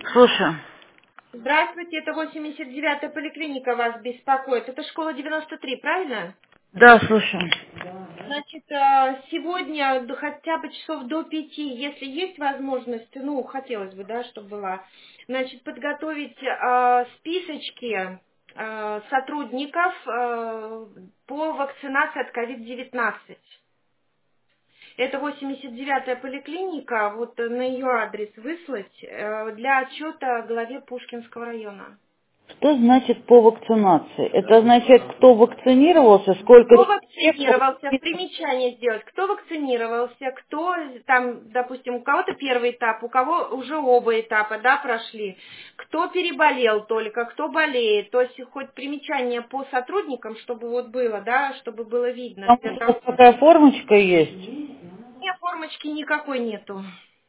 Слушаю. Здравствуйте, это 89-я поликлиника вас беспокоит. Это школа 93, правильно? Да, слушаю. Значит, сегодня хотя бы часов до 5, если есть возможность, ну, хотелось бы, да, чтобы была, значит, подготовить списочки сотрудников по вакцинации от COVID-19. Это 89-я поликлиника, вот на ее адрес выслать для отчета главе Пушкинского района. Что значит по вакцинации? Это означает, кто вакцинировался, сколько Кто человек вакцинировался, примечание сделать, кто вакцинировался, кто там, допустим, у кого-то первый этап, у кого уже оба этапа, да, прошли, кто переболел только, кто болеет, то есть хоть примечание по сотрудникам, чтобы вот было, да, чтобы было видно. там у вас такая формочка есть? Нет, формочки никакой нету.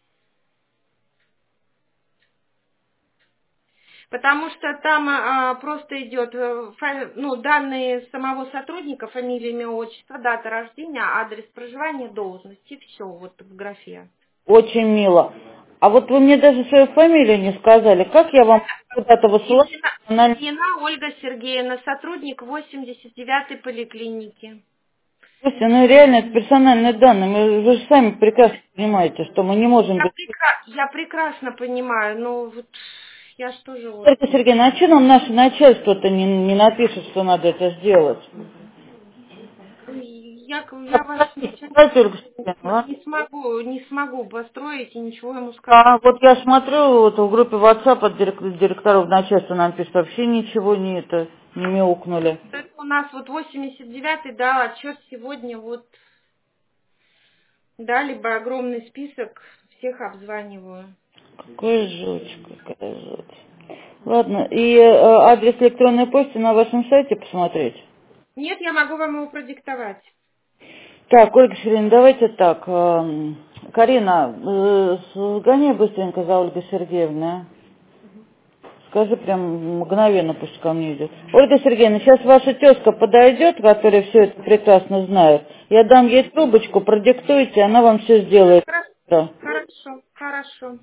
Потому что там просто идет ну, данные самого сотрудника, фамилия, имя, отчество, дата рождения, адрес проживания, должность, и все вот в графе. Очень мило. А вот вы мне даже свою фамилию не сказали. Как я вам куда-то высылаю? Ильина Ольга Сергеевна, сотрудник 89-й поликлиники. Слушайте, ну реально это персональные данные. Вы же сами прекрасно понимаете, что мы не можем... Я прекрасно понимаю, но вот я ж тоже вот... Ольга Сергеевна, а что нам наше начальство-то не напишет, что надо это сделать? Я ваш Давайте, Ольга Сергеевна, не смогу построить и ничего ему сказать. а вот я смотрю, вот в группе WhatsApp от директоров начальства нам пишут, вообще ничего не мяукнули. Это у нас вот 89-й дал отчет сегодня, вот дали бы огромный список, всех обзваниваю. Какой жуть, какая жуть. Ладно, и адрес электронной почты на вашем сайте посмотреть? Нет, я могу вам его продиктовать. Так, Ольга Сергеевна, давайте так. Карина, сгоняй быстренько за Ольгой Сергеевной. Скажи прям мгновенно, пусть ко мне идет. Ольга Сергеевна, сейчас ваша тезка подойдет, которая все это прекрасно знает. Я дам ей трубочку, продиктуйте, она вам все сделает. Да. Хорошо.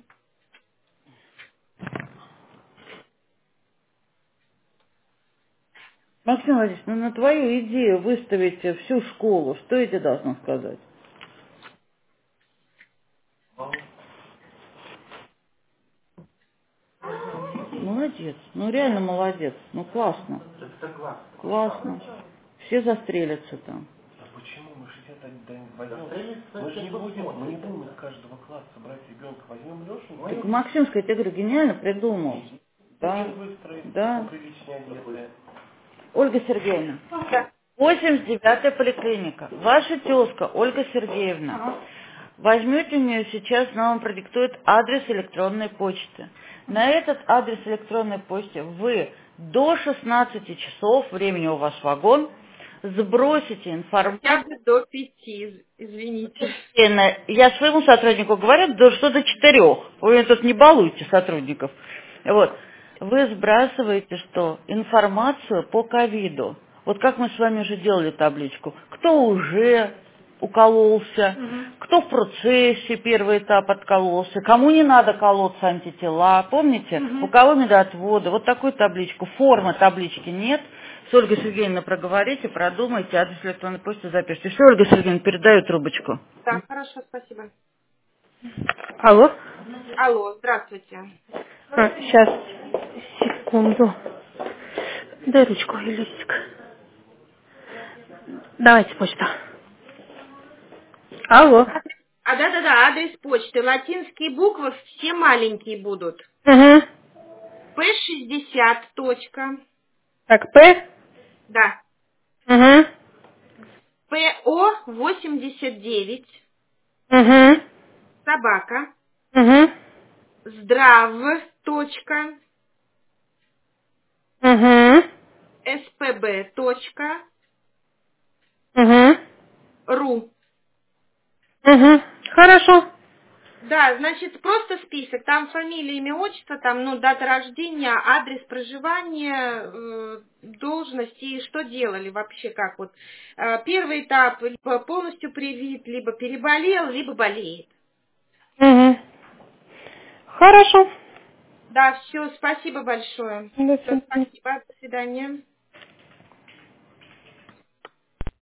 Максим Владимирович, ну на твою идею выставить всю школу, что я тебе должна сказать? Молодец, ну реально молодец, ну классно. Классно. Все застрелятся там. Почему мы 61 возьмем? Мы не будем из каждого класса брать ребенка, возьмем Лешу. Так Максимская, я тебе говорю, гениально придумал. Да, Очень быстро, да. приличные одетые. Ольга Сергеевна, Да. 89-я поликлиника. Ваша тезка Ольга Сергеевна. Возьмете у нее сейчас, она вам продиктует адрес электронной почты. На этот адрес электронной почты вы до 16 часов, времени у вас вагон, сбросите информацию. Я бы до 5, извините. Я своему сотруднику говорю, что до 4. Вы меня тут не балуйте, сотрудников. Вот. Вы сбрасываете что? Информацию по ковиду. Вот как мы с вами уже делали табличку. Кто уже укололся, кто в процессе первый этап откололся, кому не надо колоться, антитела, помните? У кого медотводы. Вот такую табличку. Формы таблички нет. С Ольгой Сергеевной проговорите, продумайте, адрес электронной почты запишите. Все, Ольга Сергеевна, передаю трубочку. Да, хорошо, спасибо. Алло? Алло, здравствуйте. Сейчас, секунду. Дай ручку и листик. Давайте почту. Алло. Да, адрес почты. Латинские буквы все маленькие будут. Угу. P60. Точка. Так, П? Да. Угу. ПО 89. Угу. Собака. Угу. Здрав. Точка. Угу. СПБ. Точка. Угу. Ру. Угу. Хорошо. Да, значит, просто список. Там фамилия, имя, отчество, там, ну, дата рождения, адрес проживания, должность и что делали вообще, как вот. Первый этап, либо полностью привит, либо переболел, либо болеет. Угу. Хорошо. Да, все, спасибо большое. До Всё, свидания. спасибо, до свидания.